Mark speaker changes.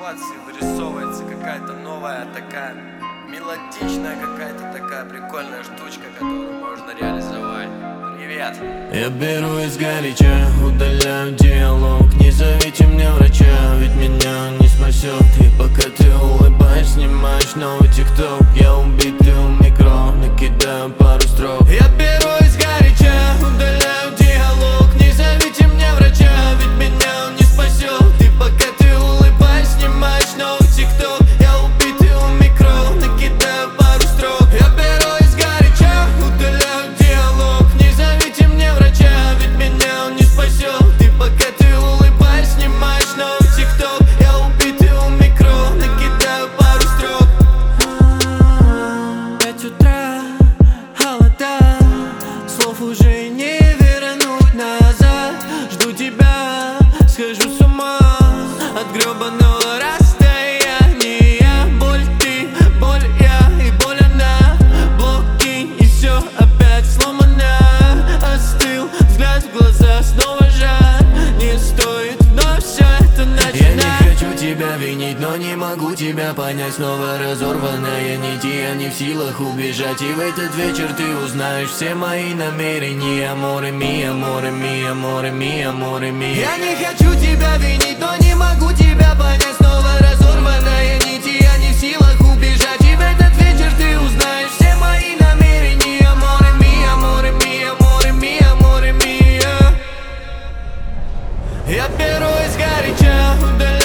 Speaker 1: ситуации вырисовывается какая-то новая такая мелодичная, какая-то такая прикольная штучка, которую можно реализовать. Привет!
Speaker 2: Я беру из горяча, удаляю диалог. Не зовите мне врача, ведь меня не спасет. И пока ты улыбаешь, снимаешь новый тикток, я убитый у микро, накидаю пару строк. Я беру из горяча, удаляю диалог. Не зовите мне врача, ведь меня он не спасет. И пока ты улыбаешь, снимаешь новый тикток, я убитый у микро, накидаю пару строк. Я беру из горяча, удаляю диалог. Не зовите мне врача, ведь меня он не спасет. И пока ты улыбаешь, снимаешь новый тикток, я убитый у микро, накидаю пару строк. 5 утра, холода, слов уже не вернуть назад. Жду тебя, схожу с ума от гребаного расстояния. Боль ты, боль я и боль она. Блоки и все опять сломано. Остыл взгляд в глаза, снова жаль. Не стоит вновь все это начинать. Я не хочу тебя винить, но не могу тебя понять. Снова разорванная нить, и я не в силах убежать. И в этот вечер ты узнаешь все мои намерения. Море мия, море мия, море мия, море мия. Я не хочу тебя винить, но не могу тебя понять. Снова разорванная нить, и я не в силах убежать. И в этот вечер ты узнаешь все мои намерения. Море мия, море мия, море мия, море мия. Я беру из горяча, удаляю